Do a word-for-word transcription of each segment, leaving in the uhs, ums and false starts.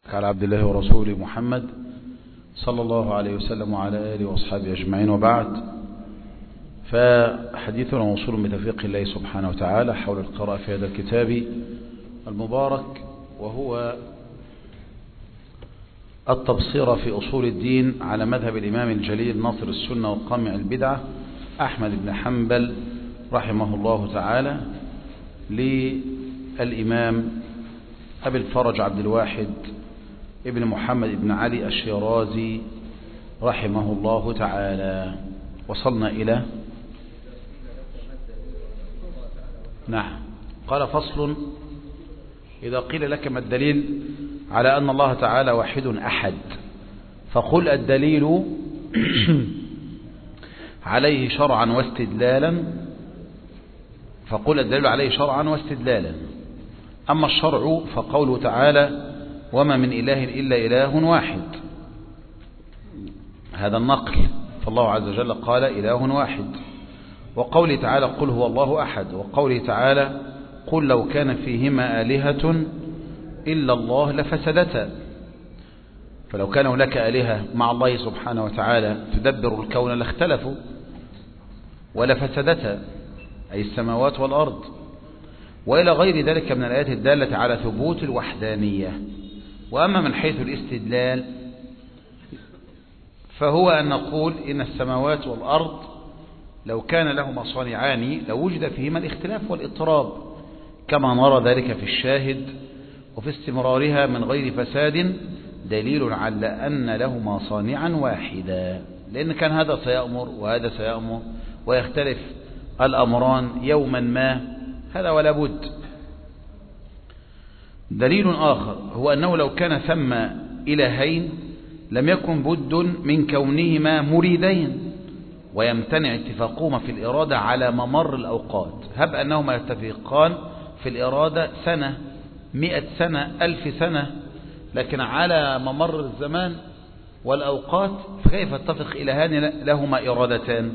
على عبد الله ورسوله محمد صلى الله عليه وسلم وعلى آله وأصحابه أجمعين، وبعد، فحديثنا موصول بتوفيق الله سبحانه وتعالى حول القراءة في هذا الكتاب المبارك، وهو التبصير في أصول الدين على مذهب الإمام الجليل ناصر السنة وقامع البدعة أحمد بن حنبل رحمه الله تعالى، للإمام أبي الفرج عبد الواحد ابن محمد ابن علي الشيرازي رحمه الله تعالى. وصلنا إلى نعم قال: فصل: إذا قيل لك ما الدليل على أن الله تعالى واحد أحد، فقل الدليل عليه شرعا واستدلالا فقل الدليل عليه شرعا واستدلالا أما الشرع فقوله تعالى: وما من إله إلا إله واحد، هذا النقل، فالله عز وجل قال إله واحد. وقوله تعالى: قل هو الله أحد. وقوله تعالى: قل لو كان فيهما آلهة إلا الله لفسدتا. فلو كان هناك آلهة مع الله سبحانه وتعالى تدبر الكون لاختلفوا ولفسدتا، أي السماوات والأرض، وإلى غير ذلك من الآيات الدالة على ثبوت الوحدانية. وأما من حيث الاستدلال فهو أن نقول إن السماوات والأرض لو كان لهما صانعان لوجد فيهما الاختلاف والاضطراب، كما نرى ذلك في الشاهد، وفي استمرارها من غير فساد دليل على أن لهما صانعا واحدا، لأن كان هذا سيأمر وهذا سيأمر ويختلف الأمران يوما ما، هذا ولا بد. دليل آخر هو أنه لو كان ثم إلهين لم يكن بد من كونهما مريدين، ويمتنع اتفاقهما في الإرادة على ممر الأوقات. هب أنهما يتفقان في الإرادة سنة، مئة سنة، ألف سنة، لكن على ممر الزمان والأوقات فكيف اتفق إلهان لهما إرادتان؟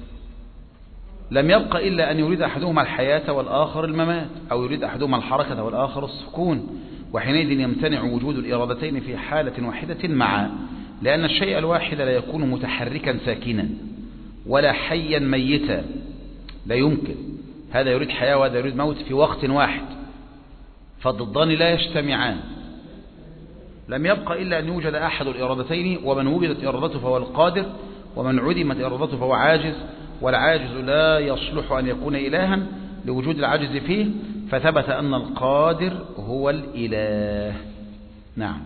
لم يبقى إلا أن يريد أحدهما الحياة والآخر الممات، أو يريد أحدهما الحركة والآخر السكون، وحينئذ يمتنع وجود الإرادتين في حالة واحدة معا، لأن الشيء الواحد لا يكون متحركا ساكنا ولا حيا ميتا، لا يمكن. هذا يريد حياة وهذا يريد موت في وقت واحد، فالضدان لا يجتمعان. لم يبقى إلا أن يوجد أحد الإرادتين، ومن وجدت إرادته فهو القادر، ومن عدمت إرادته فهو عاجز، والعاجز لا يصلح أن يكون إلها لوجود العجز فيه، فثبت أن القادر هو الإله. نعم،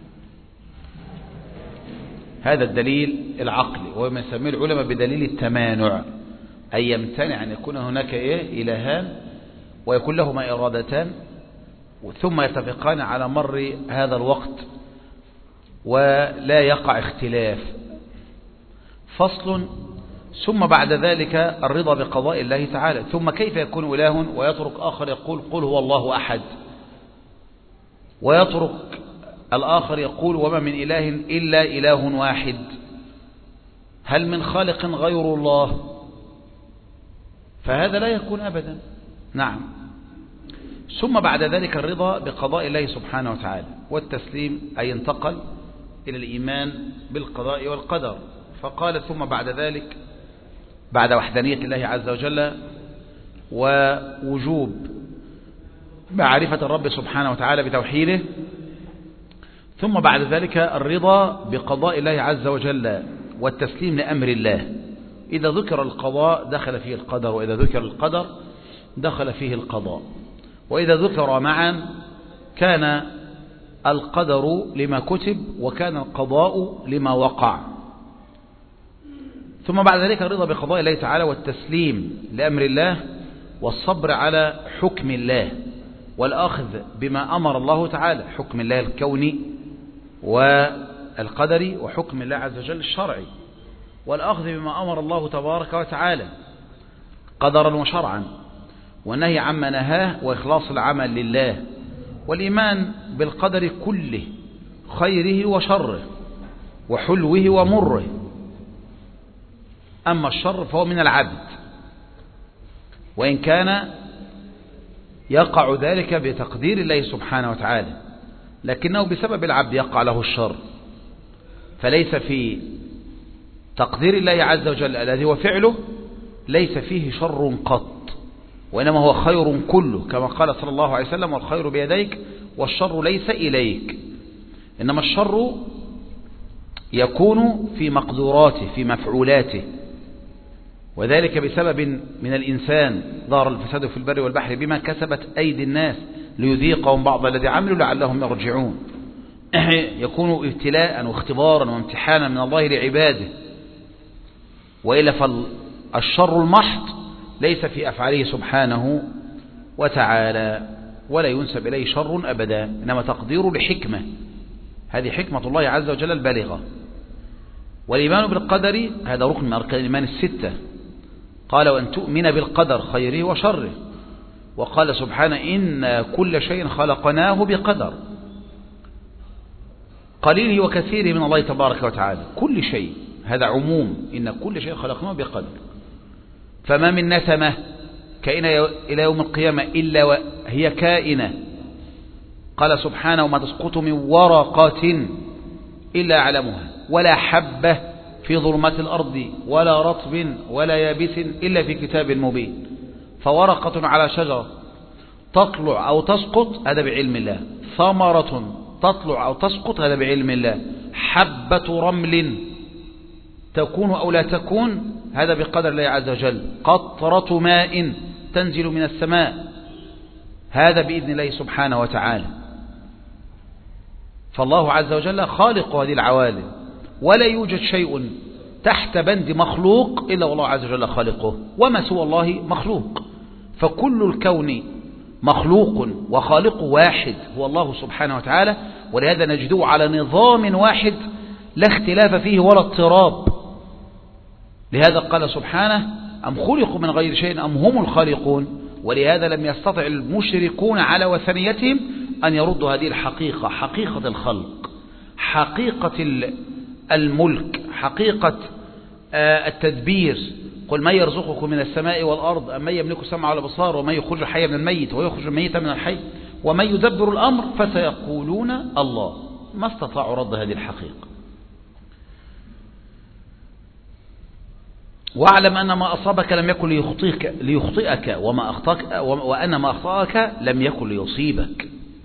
هذا الدليل العقلي، وهو ما يسميه العلماء بدليل التمانع، أي يمتنع أن يكون هناك إيه إلهان ويكون لهما إرادتان ثم يتفقان على مر هذا الوقت ولا يقع اختلاف. فصل: ثم بعد ذلك الرضا بقضاء الله تعالى. ثم كيف يكون إله ويترك آخر يقول قل هو الله أحد، ويترك الآخر يقول وما من إله إلا إله واحد؟ هل من خالق غير الله؟ فهذا لا يكون أبدا. نعم. ثم بعد ذلك الرضا بقضاء الله سبحانه وتعالى والتسليم، أي انتقل إلى الإيمان بالقضاء والقدر. فقال: ثم بعد ذلك، بعد وحدانية الله عز وجل ووجوب معرفة الرب سبحانه وتعالى بتوحيده، ثم بعد ذلك الرضا بقضاء الله عز وجل والتسليم لأمر الله. إذا ذكر القضاء دخل فيه القدر، وإذا ذكر القدر دخل فيه القضاء، وإذا ذكر معا كان القدر لما كتب وكان القضاء لما وقع. ثم بعد ذلك الرضا بقضاء الله تعالى والتسليم لأمر الله والصبر على حكم الله والأخذ بما أمر الله تعالى، حكم الله الكوني والقدري، وحكم الله عز وجل الشرعي، والأخذ بما أمر الله تبارك وتعالى قدرا وشرعا، والنهي عما نهاه، وإخلاص العمل لله، والإيمان بالقدر كله، خيره وشره، وحلوه ومره. أما الشر فهو من العبد، وإن كان يقع ذلك بتقدير الله سبحانه وتعالى، لكنه بسبب العبد يقع له الشر، فليس في تقدير الله عز وجل الذي هو فعله ليس فيه شر قط، وإنما هو خير كله، كما قال صلى الله عليه وسلم: والخير بيديك والشر ليس إليك. إنما الشر يكون في مقدوراته، في مفعولاته، وذلك بسبب من الإنسان ظهر الفساد في البر والبحر بما كسبت أيدي الناس ليذيقهم بعض الذي عملوا لعلهم يرجعون. يكون ابتلاء واختبارا وامتحانا من الله لعباده، وإلا فالشر المحض ليس في أفعاله سبحانه وتعالى، ولا ينسب إليه شر أبدا، إنما تقدير لحكمة، هذه حكمة الله عز وجل البالغة. والإيمان بالقدر هذا ركن من أركان الإيمان الستة، قال: وأن تؤمن بالقدر خيره وشره. وقال سبحانه: إن كل شيء خلقناه بقدر، قليله وكثيره من الله تبارك وتعالى، كل شيء، هذا عموم، إن كل شيء خلقناه بقدر. فما من نسمة كائنة إلى يوم القيامة إلا وهي كائنة. قال سبحانه: وما تسقط من ورقة إلا يعلمها، ولا حبة في ظلمات الأرض ولا رطب ولا يابس إلا في كتاب مبين. فورقة على شجرة تطلع أو تسقط هذا بعلم الله، ثمرة تطلع أو تسقط هذا بعلم الله، حبة رمل تكون أو لا تكون هذا بقدر الله عز وجل، قطرة ماء تنزل من السماء هذا بإذن الله سبحانه وتعالى. فالله عز وجل خالق هذه العوالم، ولا يوجد شيء تحت بند مخلوق إلا والله عز وجل خالقه، وما سوى الله مخلوق. فكل الكون مخلوق وخالق واحد هو الله سبحانه وتعالى، ولهذا نجده على نظام واحد لا اختلاف فيه ولا اضطراب. لهذا قال سبحانه: أم خلقوا من غير شيء أم هم الخالقون. ولهذا لم يستطع المشركون على وثنيتهم أن يردوا هذه الحقيقة، حقيقة الخلق، حقيقة الملك، حقيقة التدبير. قل من يرزقكم من السماء والأرض أم من يملك السمع والأبصار ومن يخرج الحي من الميت ويخرج الميت من الحي ومن يدبر الأمر فسيقولون الله. ما استطاعوا رد هذه الحقيقة. واعلم أن ما أصابك لم يكن ليخطئك, ليخطئك وما أخطأك وأن ما أخطأك لم يكن ليصيبك.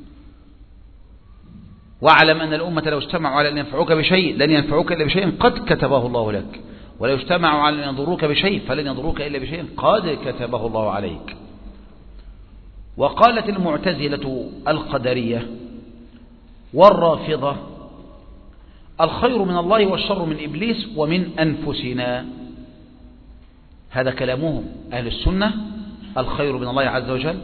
واعلم أن الأمة لو اجتمعوا على أن ينفعوك بشيء لن ينفعوك إلا بشيء قد كتبه الله لك، ولو اجتمعوا على أن يضروك بشيء فلن يضروك إلا بشيء قد كتبه الله عليك. وقالت المعتزلة القدرية والرافضة: الخير من الله والشر من إبليس ومن أنفسنا. هذا كلامهم. أهل السنة: الخير من الله عز وجل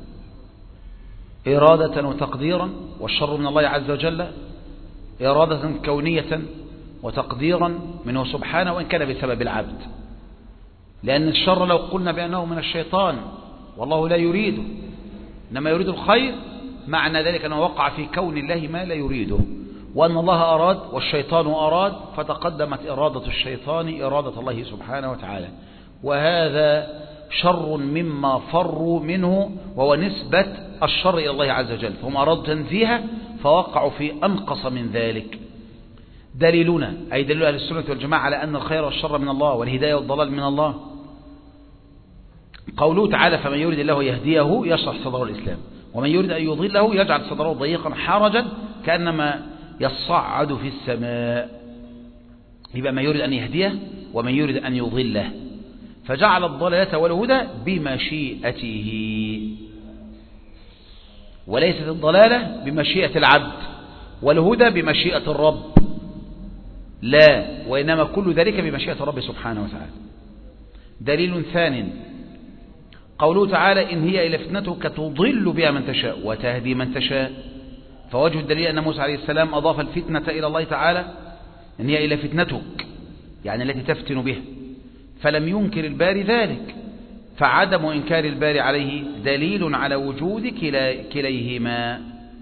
إرادة وتقديرا، والشر من الله عز وجل إرادة كونية وتقديرا منه سبحانه، وإن كان بسبب العبد. لأن الشر لو قلنا بأنه من الشيطان والله لا يريده، إنما يريد الخير، معنى ذلك أنه وقع في كون الله ما لا يريده، وأن الله أراد والشيطان أراد، فتقدمت إرادة الشيطان إرادة الله سبحانه وتعالى. وهذا شر مما فروا منه، وهو نسبة الشر إلى الله عز وجل، فهم أرادوا تنزيهه فوقعوا في أنقص من ذلك. دليلنا أي دليل أهل السنة والجماعة على أن الخير والشر من الله والهداية والضلال من الله قوله تعالى: فمن يريد الله يهديه يشرح صدره الإسلام ومن يريد أن يضله يجعل صدره ضيقا حرجا كأنما يصعد في السماء. يبقى من يريد أن يهديه ومن يريد أن يضله، فجعل الضلالة والهدى بمشيئته، وليست الضلالة بمشيئة العبد والهدى بمشيئة الرب، لا، وإنما كل ذلك بمشيئة الرب سبحانه وتعالى. دليل ثاني قوله تعالى: إن هي إلا فتنتك تضل بها من تشاء وتهدي من تشاء. فوجه الدليل أن موسى عليه السلام أضاف الفتنة إلى الله تعالى، إن هي إلا فتنتك يعني التي تفتن بها، فلم ينكر الباري ذلك، فعدم إنكار الباري عليه دليل على وجود كلا كليهما.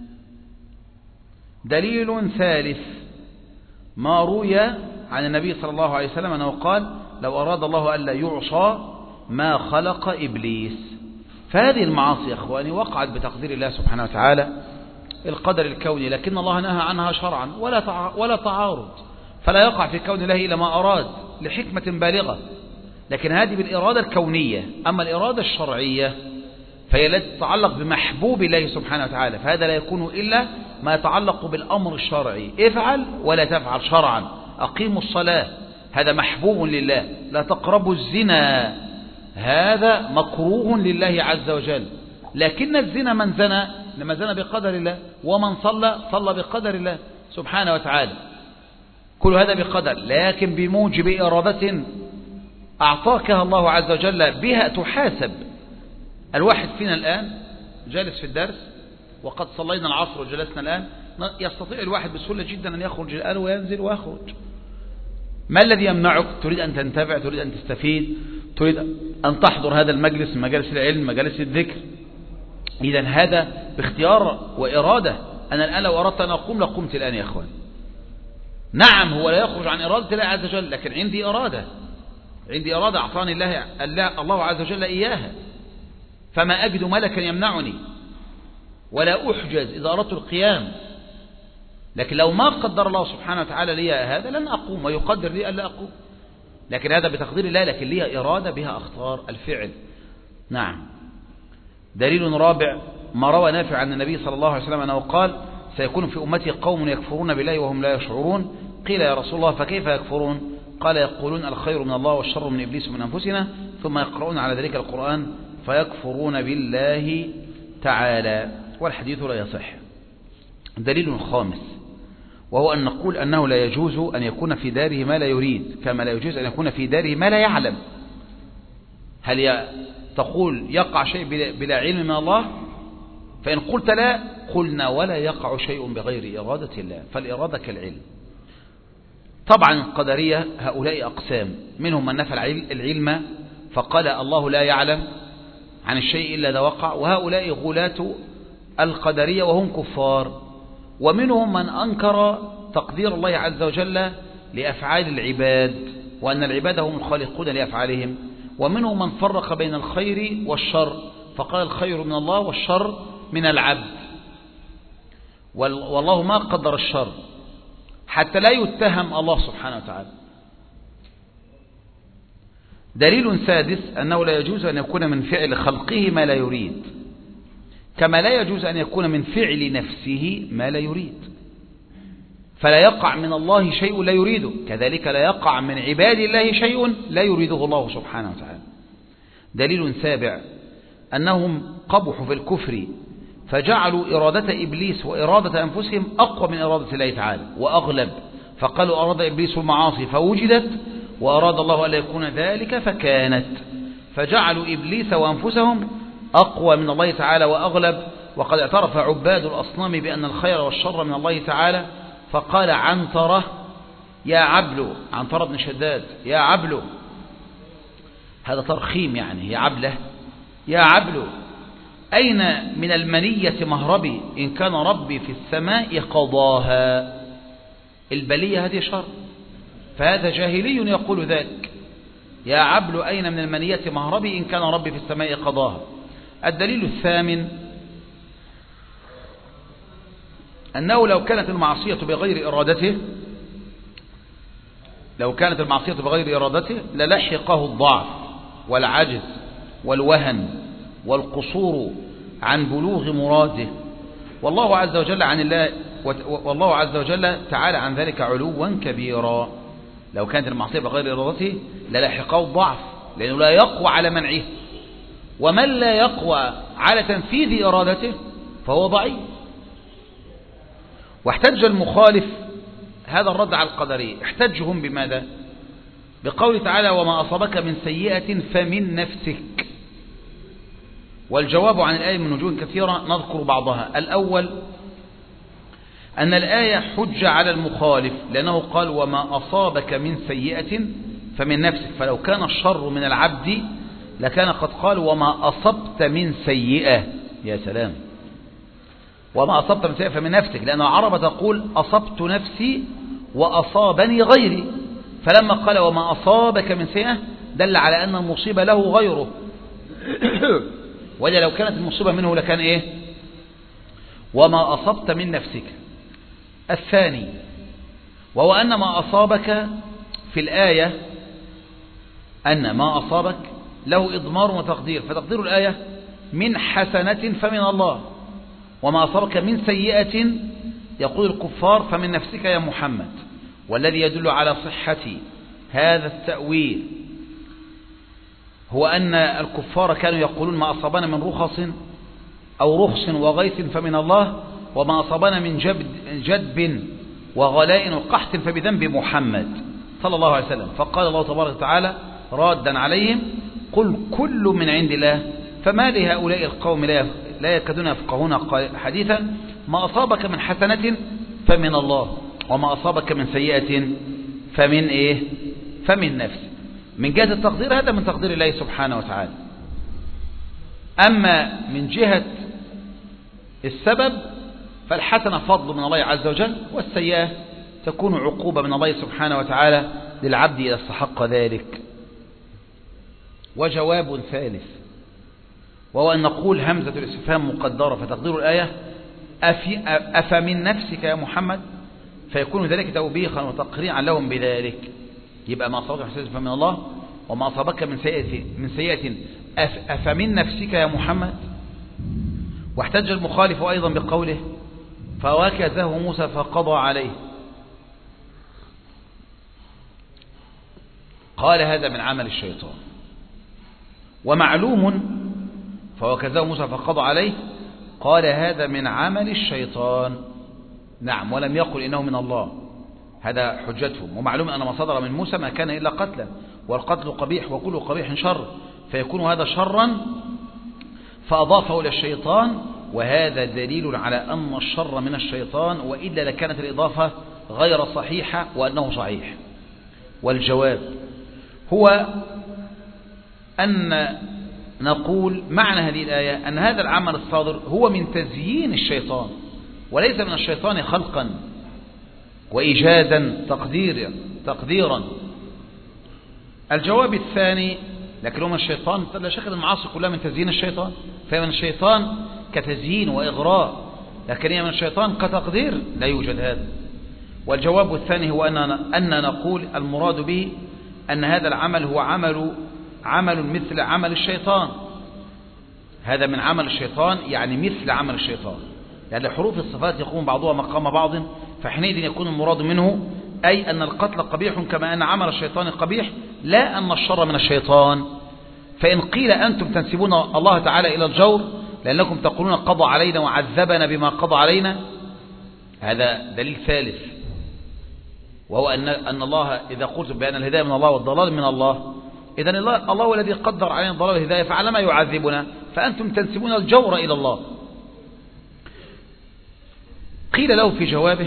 دليل ثالث ما روي عن النبي صلى الله عليه وسلم أنه قال: لو أراد الله ألا يعصى ما خلق إبليس. فهذه المعاصي يا أخواني وقعت بتقدير الله سبحانه وتعالى، القدر الكوني، لكن الله نهى عنها شرعا ولا ولا تعارض، فلا يقع في كون الله إلا ما أراد لحكمة بالغة، لكن هذه بالإرادة الكونية. أما الإرادة الشرعية فهي التي تتعلق بمحبوب الله سبحانه وتعالى، فهذا لا يكون إلا ما يتعلق بالأمر الشرعي، افعل ولا تفعل شرعا، أقيموا الصلاة هذا محبوب لله، لا تقربوا الزنا هذا مكروه لله عز وجل، لكن الزنا من زنى لما زنى بقدر الله، ومن صلى صلى بقدر الله سبحانه وتعالى، كل هذا بقدر، لكن بموجب إرادة أعطاكها الله عز وجل بها تحاسب. الواحد فينا الآن جالس في الدرس وقد صلينا العصر وجلسنا الآن، يستطيع الواحد بسهولة جدا أن يخرج الآن وينزل ويخرج. ما الذي يمنعك؟ تريد أن تنتفع، تريد أن تستفيد، تريد أن تحضر هذا المجلس، مجالس العلم، مجالس الذكر. إذا هذا باختيار وإرادة. أنا الآن لو أردت أن أقوم لقمت الآن يا أخوان. نعم هو لا يخرج عن إرادة الله عز وجل، لكن عندي إرادة، عندي إرادة أعطاني الله, الله عز وجل إياها، فما أجد ملكا يمنعني ولا أحجز إذا أردت القيام. لكن لو ما قدر الله سبحانه وتعالى لي هذا لن أقوم، ويقدر لي ألا أقوم، لكن هذا بتقدير الله، لكن لي إرادة بها أختار الفعل. نعم. دليل رابع ما روى نافع عن النبي صلى الله عليه وسلم أنه قال: سيكون في أمتي قوم يكفرون بالله وهم لا يشعرون. قيل يا رسول الله فكيف يكفرون؟ قال: يقولون الخير من الله والشر من إبليس ومن أنفسنا، ثم يقرؤون على ذلك القرآن فيكفرون بالله تعالى. والحديث لا يصح. دليل خامس وهو أن نقول أنه لا يجوز أن يكون في داره ما لا يريد، كما لا يجوز أن يكون في داره ما لا يعلم. هل تقول يقع شيء بلا علم من الله؟ فإن قلت لا، قلنا ولا يقع شيء بغير إرادة الله، فالإرادة كالعلم. طبعا القدرية هؤلاء أقسام، منهم من نفى العلم فقال الله لا يعلم عن الشيء إلا إذا وقع، وهؤلاء غلاة القدرية وهم كفار. ومنهم من أنكر تقدير الله عز وجل لأفعال العباد، وأن العباد هم الخالقون لأفعالهم. ومنهم من فرق بين الخير والشر فقال الخير من الله والشر من العبد، والله ما قدر الشر حتى لا يتهم الله سبحانه وتعالى. دليل سادس أنه لا يجوز أن يكون من فعل خلقه ما لا يريد، كما لا يجوز أن يكون من فعل نفسه ما لا يريد، فلا يقع من الله شيء لا يريده، كذلك لا يقع من عباد الله شيء لا يريده الله سبحانه وتعالى. دليل سابع أنهم قبحوا في الكفر فجعلوا إرادة إبليس وإرادة أنفسهم أقوى من إرادة الله تعالى وأغلب، فقالوا أراد إبليس المعاصي فوجدت وأراد الله ألا يكون ذلك فكانت، فجعلوا إبليس وأنفسهم أقوى من الله تعالى وأغلب. وقد اعترف عباد الأصنام بأن الخير والشر من الله تعالى، فقال عنترة يا عبلو، عنترة بن شداد يا عبلو، هذا ترخيم يعني، يا عبله يا عبلو، أين من المنية مهربي إن كان ربي في السماء قضاها. البلية هذه شر، فهذا جاهلي يقول ذلك، يا عبل أين من المنية مهربي إن كان ربي في السماء قضاها. الدليل الثامن أنه لو كانت المعصية بغير إرادته لو كانت المعصية بغير إرادته للحقه الضعف والعجز والوهن والقصور عن بلوغ مراده، والله عز وجل عن الله والله عز وجل تعالى عن ذلك علوا كبيرا. لو كانت المعصية بغير إرادته للحقه الضعف، لأنه لا يقوى على منعه، ومن لا يقوى على تنفيذ إرادته فهو ضعيف. واحتج المخالف هذا الرد على القدرية، احتجهم بماذا؟ بقول تعالى وما أصابك من سيئة فمن نفسك. والجواب عن الآية من وجوه كثيرة نذكر بعضها. الأول أن الآية حجة على المخالف، لأنه قال وما أصابك من سيئة فمن نفسك، فلو كان الشر من العبد لكان قد قال وما أصبت من سيئة. يا سلام، وما أصبت من سيئة فمن نفسك، لأن العرب تقول أصبت نفسي وأصابني غيري، فلما قال وما أصابك من سيئة دل على أن المصيبة له غيره ولا لو كانت المصيبة منه لكان إيه؟ وما أصبت من نفسك. الثاني وهو أن ما أصابك في الآية أن ما أصابك له إضمار وتقدير، فتقدير الآية من حسنة فمن الله، وما أصابك من سيئة يقول الكفار فمن نفسك يا محمد. والذي يدل على صحة هذا التأويل هو أن الكفار كانوا يقولون ما أصابنا من رخص أو رخص وغيث فمن الله، وما أصابنا من جدب, جدب وغلاء وقحط فبذنب محمد صلى الله عليه وسلم. فقال الله تبارك وتعالى رادا عليهم قل كل من عند الله فما لهؤلاء القوم لا يكادون يفقهون حديثا. ما أصابك من حسنة فمن الله، وما أصابك من سيئة فمن إيه؟ فمن نفسك. من جهة التقدير هذا من تقدير الله سبحانه وتعالى. أما من جهة السبب فالحسنة فضل من الله عز وجل، والسيئة تكون عقوبة من الله سبحانه وتعالى للعبد إذا استحق ذلك. وجواب ثالث وهو أن نقول همزة الاستفهام مقدرة، فتقدير الآية أفمن نفسك يا محمد، فيكون ذلك توبيخا وتقريعا لهم بذلك. يبقى ما أصابك من حسنة فمن الله، وما أصابك من سيئة من سيئة أفمن نفسك يا محمد. واحتج المخالف أيضا بقوله فوكزه موسى فقضى عليه، قال هذا من عمل الشيطان. ومعلوم فوكزه موسى فقضى عليه قال هذا من عمل الشيطان، نعم، ولم يقل إنه من الله، هذا حجتهم. ومعلوم أن ما صدر من موسى ما كان إلا قتلا، والقتل قبيح وكل قبيح شر، فيكون هذا شرا فأضافه إلى الشيطان، وهذا دليل على أن الشر من الشيطان، وإلا لكانت الإضافة غير صحيحة وأنه صحيح. والجواب هو أن نقول معنى هذه الآية أن هذا العمل الصادر هو من تزيين الشيطان، وليس من الشيطان خلقا وإيجادا تقديرا تقديرا. الجواب الثاني لكن هو من الشيطان، لا شك أن المعاصي كلها من تزيين الشيطان، فهي من الشيطان كتزيين وإغراء، لكن هي من الشيطان كتقدير لا يوجد هذا. والجواب الثاني هو أننا أن نقول المراد به أن هذا العمل هو عمل عمل مثل عمل الشيطان، هذا من عمل الشيطان يعني مثل عمل الشيطان، يعني حروف الصفات يقوم بعضها مقام بعض، فحينئذ يكون المراد منه أي أن القتل قبيح كما أن عمل الشيطان قبيح، لا أن الشر من الشيطان. فإن قيل أنتم تنسبون الله تعالى إلى الجور لأنكم تقولون قضى علينا وعذبنا بما قضى علينا، هذا دليل ثالث، وهو أن أن الله إذا قلت بأن الهداية من الله والضلال من الله، إذن الله الله هو الذي قدر علينا الضلال والهداية، فعلى ما يعذبنا فأنتم تنسبون الجور إلى الله. قيل له في جوابه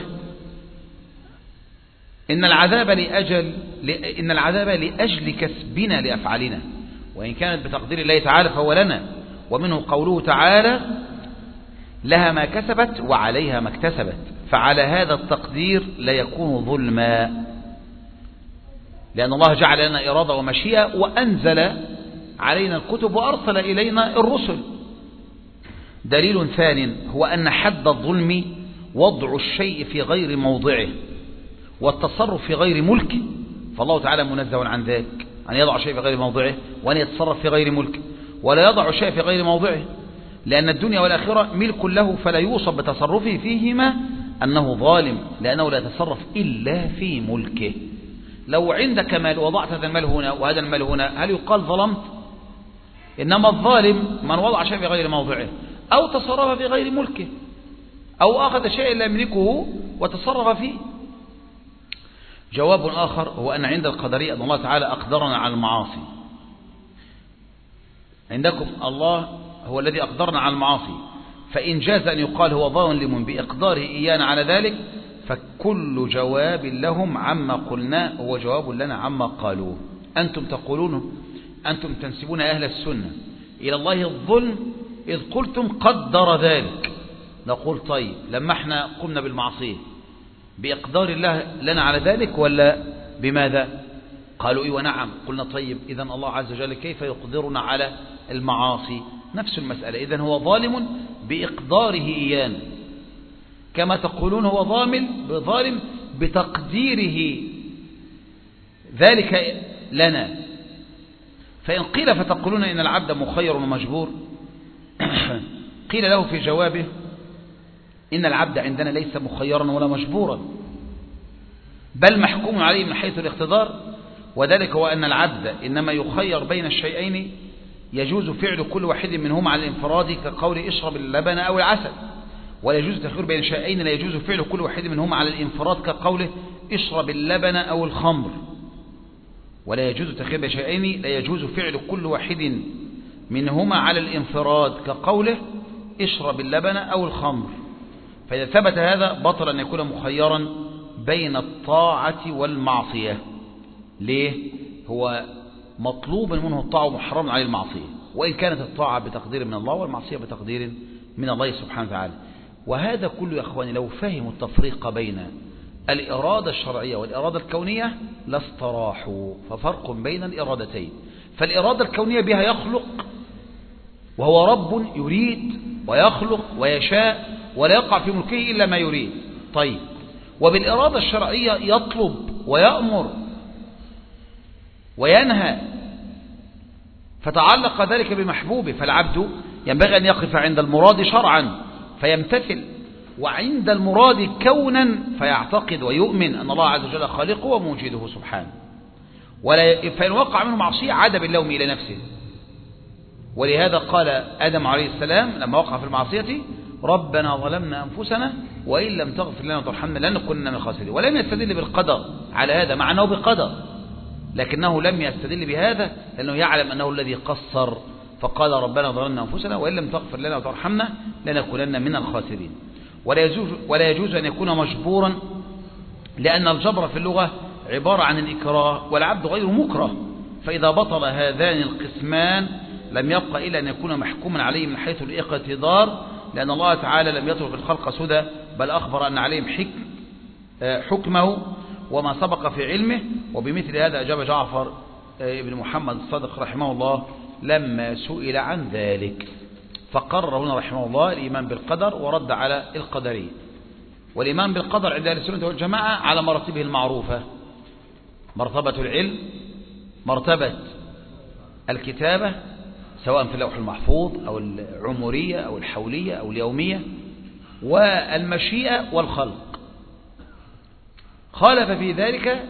إن العذاب لأجل إن العذاب لأجل كسبنا لأفعالنا، وإن كانت بتقدير الله تعالى فهو لنا. ومنه قوله تعالى لها ما كسبت وعليها ما اكتسبت، فعلى هذا التقدير لا يكون ظلما، لأن الله جعل لنا إرادة ومشيئة وأنزل علينا الكتب وأرسل إلينا الرسل. دليل ثاني هو أن حد الظلم وضع الشيء في غير موضعه والتصرف في غير ملكه، فالله تعالى منزه عن ذلك، أن يضع شيء في غير موضعه وأن يتصرف في غير ملكه، ولا يضع شيء في غير موضعه، لأن الدنيا والآخرة ملك له، فلا يوصف بتصرفه فيهما أنه ظالم، لأنه لا يتصرف إلا في ملكه. لو عندك مال وضعت هذا المال هنا وهذا المال هنا، هل يقال ظلمت؟ إنما الظالم من وضع شيء في غير موضعه أو تصرف في غير ملكه أو أخذ شيء لا يملكه وتصرف فيه. جواب آخر هو أن عند القدرية أن الله تعالى أقدرنا على المعاصي. عندكم الله هو الذي أقدرنا على المعاصي، فإن جاز أن يقال هو ظالم بإقداره إيانا على ذلك، فكل جواب لهم عما قلنا هو جواب لنا عما قالوه. أنتم تقولون أنتم تنسبون أهل السنة إلى الله الظلم إذ قلتم قدر ذلك. نقول طيب لما احنا قمنا بالمعصية بإقدار الله لنا على ذلك ولا بماذا؟ قالوا إيه ونعم. قلنا طيب إذن الله عز وجل كيف يقدرنا على المعاصي؟ نفس المسألة، إذن هو ظالم بإقداره إيانا، كما تقولون هو ظالم بظالم بتقديره ذلك لنا. فإن قيل فتقولون إن العبد مخير ومجبور، قيل له في جوابه إن العبد عندنا ليس مخيرا ولا مجبورا، بل محكوم عليه من حيث الاقتدار، وذلك هو أن العبد إنما يخير بين الشيئين يجوز فعل كل واحد منهما على الانفراد كقول اشرب اللبن أو العسل، ولا يجوز التخيير بين شيئين لا يجوز فعل كل واحد منهما على الانفراد كقوله اشرب اللبن أو الخمر، ولا يجوز التخيير بين شيئين لا يجوز فعل كل واحد منهما على الانفراد كقوله اشرب اللبن أو الخمر. فإذا ثبت هذا بطل أن يكون مخيرا بين الطاعة والمعصية. ليه؟ هو مطلوب منه الطاعة ومحرم عليه المعصية، وإن كانت الطاعة بتقدير من الله والمعصية بتقدير من الله سبحانه وتعالى. وهذا كله يا أخواني لو فهموا التفريق بين الإرادة الشرعية والإرادة الكونية لاستراحوا. ففرق بين الإرادتين، فالإرادة الكونية بها يخلق، وهو رب يريد ويخلق ويشاء ولا يقع في ملكه إلا ما يريد. طيب، وبالإرادة الشرعية يطلب ويأمر وينهى، فتعلق ذلك بمحبوبه، فالعبد ينبغي أن يقف عند المراد شرعا فيمتثل، وعند المراد كونا فيعتقد ويؤمن أن الله عز وجل خالقه وموجده سبحانه. ولا فإن وقع منه معصية عاد باللوم إلى نفسه. ولهذا قال آدم عليه السلام لما وقع في المعصية ربنا ظلمنا أنفسنا وإن لم تغفر لنا وترحمنا لنكن من الخاسرين. ولم يستدل بالقدر على هذا مع أنه بقدر، لكنه لم يستدل بهذا لأنه يعلم أنه الذي قصر، فقال ربنا ظلمنا أنفسنا وإن لم تغفر لنا وترحمنا لنكونن من الخاسرين. ولا يجوز, ولا يجوز أن يكون مجبورا، لأن الجبر في اللغة عبارة عن الإكراه، والعبد غير مكره. فإذا بطل هذان القسمان لم يبقى إلا أن يكون محكوما عليه من حيث الاقتدار، لأن الله تعالى لم يترك الخلق سدى، بل أخبر أن عليهم حكم حكمه وما سبق في علمه. وبمثل هذا أجاب جعفر ابن محمد الصادق رحمه الله لما سئل عن ذلك، فقرر هنا رحمه الله الإيمان بالقدر ورد على القدرية. والإيمان بالقدر عند أهل السنة والجماعة على مراتبه المعروفة: مرتبة العلم، مرتبة الكتابة سواء في اللوح المحفوظ أو العمرية أو الحولية أو اليومية، والمشيئة والخلق. خالف في ذلك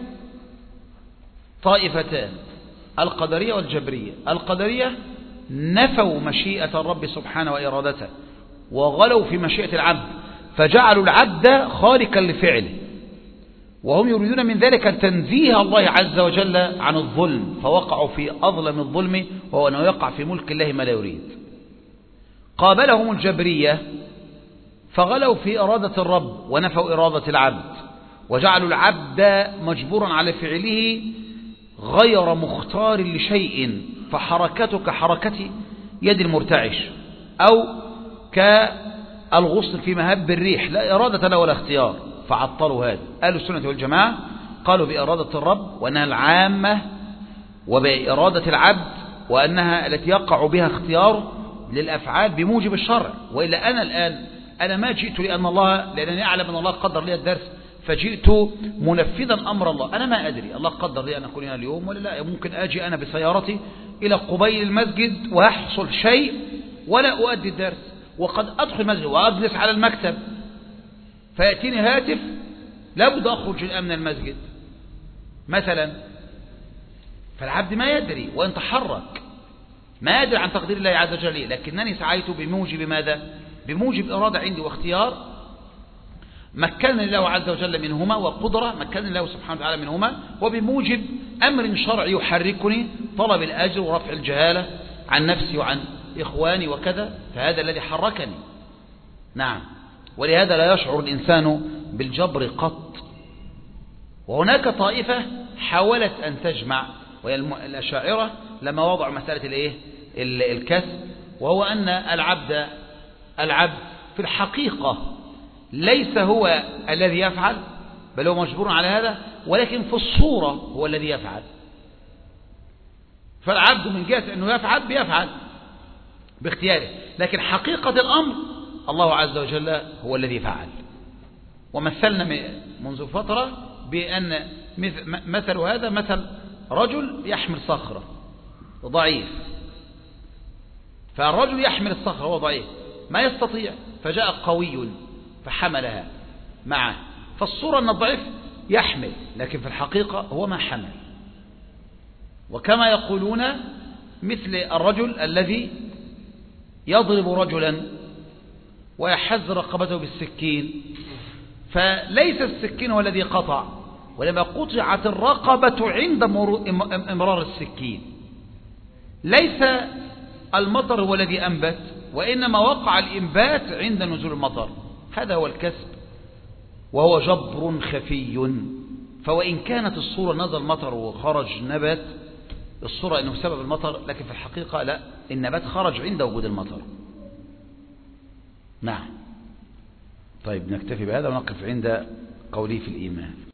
طائفتان: القدرية والجبرية. القدرية نفوا مشيئة الرب سبحانه وإرادته، وغلوا في مشيئة العبد، فجعلوا العبد خالقا لفعله، وهم يريدون من ذلك تنزيه الله عز وجل عن الظلم، فوقعوا في أظلم الظلم وهو أنه يقع في ملك الله ما لا يريد. قابلهم الجبرية فغلوا في إرادة الرب ونفوا إرادة العبد، وجعلوا العبد مجبورا على فعله غير مختار لشيء، فحركته كحركة يد المرتعش أو كالغصن في مهب الريح، لا إرادة له ولا اختيار، فعطلوا هذا. أهل السنة والجماعة قالوا بإرادة الرب وأنها العامة، وبإرادة العبد وأنها التي يقع بها اختيار للأفعال بموجب الشرع. وإلا أنا الآن أنا ما جئت لأن الله لأنني أعلم أن الله قدر لي الدرس فجئت منفذا أمر الله، أنا ما أدري الله قدر لي أن أكون هنا اليوم ولا لا. ممكن أجي أنا بسيارتي إلى قبيل المسجد ويحصل شيء ولا أؤدي الدرس، وقد أدخل المسجد وأجلس على المكتب فيأتيني هاتف لابد أخرج الآن من المسجد مثلا. فالعبد ما يدري وإن تحرك ما يدري عن تقدير الله عز وجل، لكنني سعيت بموجب ماذا؟ بموجب إرادة عندي واختيار مكنني الله عز وجل منهما، وقدرة مكنني الله سبحانه وتعالى منهما، وبموجب أمر شرعي يحركني طلب الأجر ورفع الجهالة عن نفسي وعن إخواني وكذا، فهذا الذي حركني. نعم. ولهذا لا يشعر الإنسان بالجبر قط. وهناك طائفة حاولت أن تجمع، وهي الأشاعرة لما وضعوا مسألة الإيه؟ الكسب، وهو أن العبد العبد في الحقيقة ليس هو الذي يفعل، بل هو مجبور على هذا، ولكن في الصورة هو الذي يفعل. فالعبد من جهة أنه يفعل بيفعل باختياره، لكن حقيقة الأمر الله عز وجل هو الذي فعل. ومثلنا منذ فترة بأن مثل هذا مثل رجل يحمل صخرة ضعيف، فالرجل يحمل الصخرة وهو ضعيف ما يستطيع، فجاء قوي فحملها معه، فالصورة أن الضعيف يحمل لكن في الحقيقة هو ما حمل. وكما يقولون مثل الرجل الذي يضرب رجلا ويحز رقبته بالسكين، فليس السكين هو الذي قطع، ولما قطعت الرقبة عند امرار السكين. ليس المطر هو الذي أنبت، وإنما وقع الإنبات عند نزول المطر. هذا هو الكسب، وهو جبر خفي. فوإن كانت الصورة نزل مطر وخرج نبات، الصورة أنه سبب المطر، لكن في الحقيقة لا، النبات خرج عند وجود المطر. نعم. طيب نكتفي بهذا ونقف عند قولي في الإيمان.